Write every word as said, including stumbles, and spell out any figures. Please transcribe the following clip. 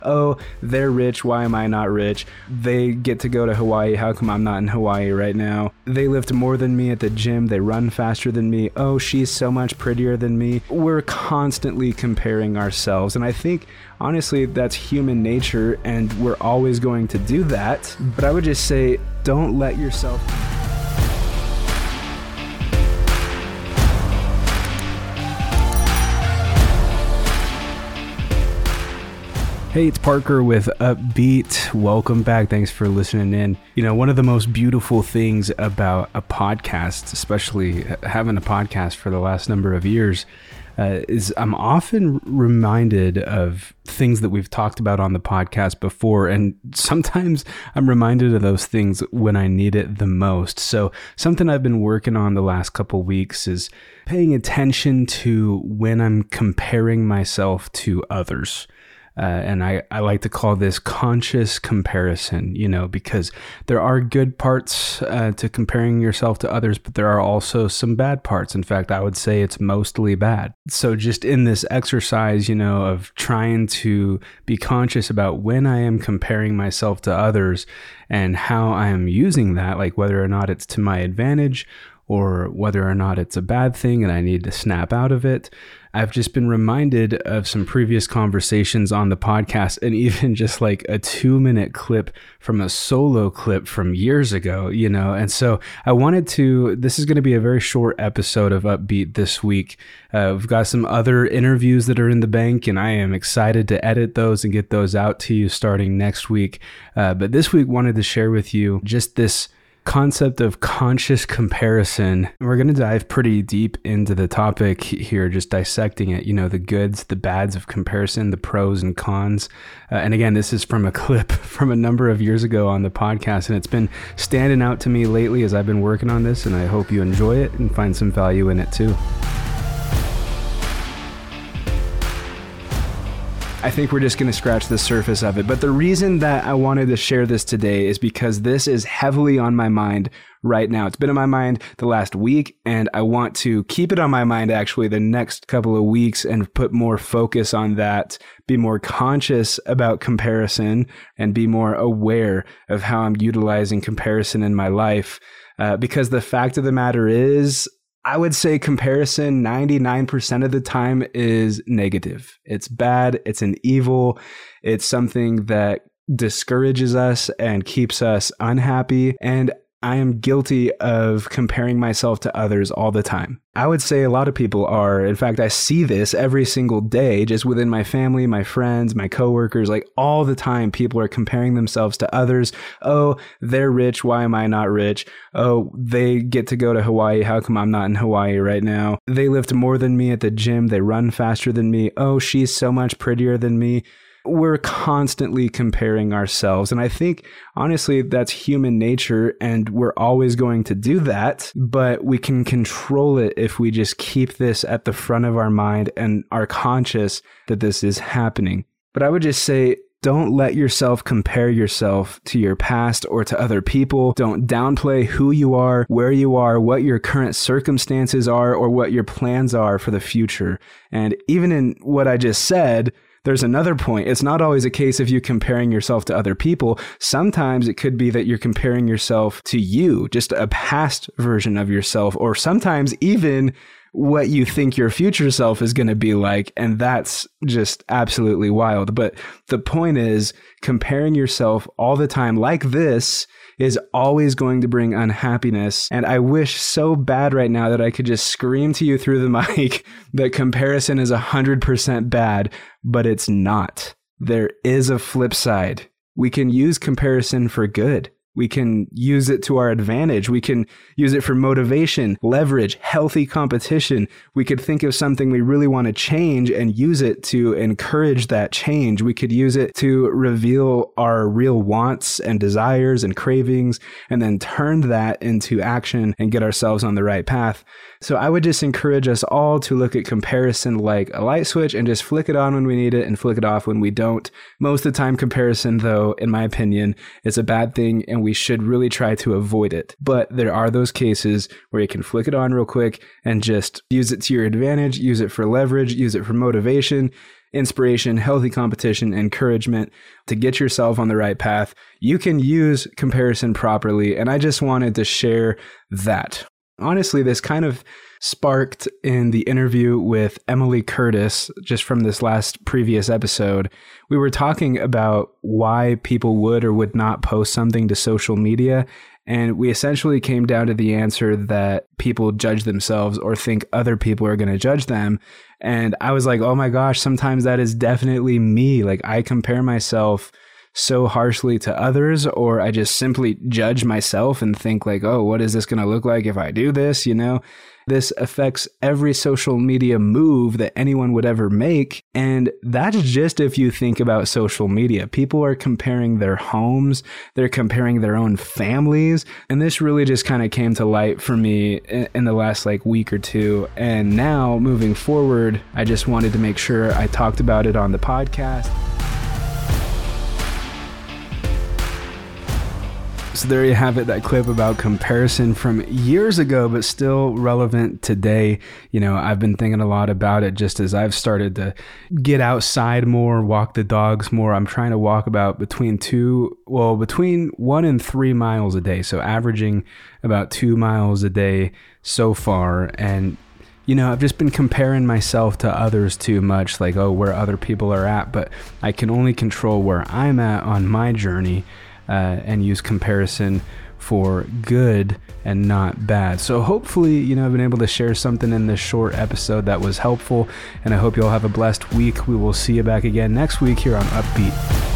Oh, they're rich. Why am I not rich? They get to go to Hawaii. How come I'm not in Hawaii right now? They lift more than me at the gym. They run faster than me. Oh, she's so much prettier than me. We're constantly comparing ourselves. And I think, honestly, that's human nature, and we're always going to do that. But I would just say, don't let yourself... Hey, it's Parker with Upbeat. Welcome back. Thanks for listening in. You know, one of the most beautiful things about a podcast, especially having a podcast for the last number of years, uh, is I'm often reminded of things that we've talked about on the podcast before. And sometimes I'm reminded of those things when I need it the most. So something I've been working on the last couple weeks is paying attention to when I'm comparing myself to others. Uh, and I, I like to call this conscious comparison, you know, because there are good parts uh, to comparing yourself to others, but there are also some bad parts. In fact, I would say it's mostly bad. So just in this exercise, you know, of trying to be conscious about when I am comparing myself to others and how I am using that, like whether or not it's to my advantage or whether or not it's a bad thing and I need to snap out of it. I've just been reminded of some previous conversations on the podcast, and even just like a two minute clip from a solo clip from years ago, you know? And so I wanted to, this is going to be a very short episode of Upbeat this week. Uh, we've got some other interviews that are in the bank, and I am excited to edit those and get those out to you starting next week. Uh, but this week wanted to share with you just this concept of conscious comparison. We're going to dive pretty deep into the topic here, just dissecting it, you know, the goods, the bads of comparison, the pros and cons. Uh, and again, this is from a clip from a number of years ago on the podcast, and it's been standing out to me lately as I've been working on this, and I hope you enjoy it and find some value in it too. I think we're just going to scratch the surface of it. But the reason that I wanted to share this today is because this is heavily on my mind right now. It's been on my mind the last week, and I want to keep it on my mind actually the next couple of weeks and put more focus on that, be more conscious about comparison, and be more aware of how I'm utilizing comparison in my life. Uh, because the fact of the matter is, I would say comparison ninety-nine percent of the time is negative. It's bad. It's an evil. It's something that discourages us and keeps us unhappy. And I am guilty of comparing myself to others all the time. I would say a lot of people are. In fact, I see this every single day, just within my family, my friends, my coworkers, like all the time, people are comparing themselves to others. Oh, they're rich. Why am I not rich? Oh, they get to go to Hawaii. How come I'm not in Hawaii right now? They lift more than me at the gym. They run faster than me. Oh, she's so much prettier than me. We're constantly comparing ourselves. And I think, honestly, that's human nature, and we're always going to do that, but we can control it if we just keep this at the front of our mind and are conscious that this is happening. But I would just say, don't let yourself compare yourself to your past or to other people. Don't downplay who you are, where you are, what your current circumstances are, or what your plans are for the future. And even in what I just said, there's another point. It's not always a case of you comparing yourself to other people. Sometimes it could be that you're comparing yourself to you, just a past version of yourself, or sometimes even what you think your future self is going to be like. And that's just absolutely wild. But the point is, comparing yourself all the time like this is always going to bring unhappiness. And I wish so bad right now that I could just scream to you through the mic that comparison is one hundred percent bad, but it's not. There is a flip side. We can use comparison for good. We can use it to our advantage. We can use it for motivation, leverage, healthy competition. We could think of something we really want to change and use it to encourage that change. We could use it to reveal our real wants and desires and cravings, and then turn that into action and get ourselves on the right path. So I would just encourage us all to look at comparison like a light switch and just flick it on when we need it and flick it off when we don't. Most of the time, comparison, though, in my opinion, is a bad thing, and we should really try to avoid it. But there are those cases where you can flick it on real quick and just use it to your advantage, use it for leverage, use it for motivation. inspiration, healthy competition, encouragement to get yourself on the right path, you can use comparison properly. And I just wanted to share that. Honestly, this kind of sparked in the interview with Emily Curtis, just from this last previous episode. We were talking about why people would or would not post something to social media. And we essentially came down to the answer that people judge themselves or think other people are going to judge them. And I was like, oh my gosh, sometimes that is definitely me. Like, I compare myself so harshly to others, or I just simply judge myself and think like, oh, what is this going to look like if I do this? You know, this affects every social media move that anyone would ever make. And that's just if you think about social media. People are comparing their homes, they're comparing their own families. And this really just kind of came to light for me in the last like week or two. And now moving forward, I just wanted to make sure I talked about it on the podcast. So there you have it, that clip about comparison from years ago, but still relevant today. You know, I've been thinking a lot about it just as I've started to get outside more, walk the dogs more. I'm trying to walk about between two, well, between one and three miles a day. So averaging about two miles a day so far. And you know, I've just been comparing myself to others too much, like, oh, where other people are at, but I can only control where I'm at on my journey. Uh, and use comparison for good and not bad. So hopefully, you know, I've been able to share something in this short episode that was helpful, and I hope you all have a blessed week. We will see you back again next week here on Upbeat.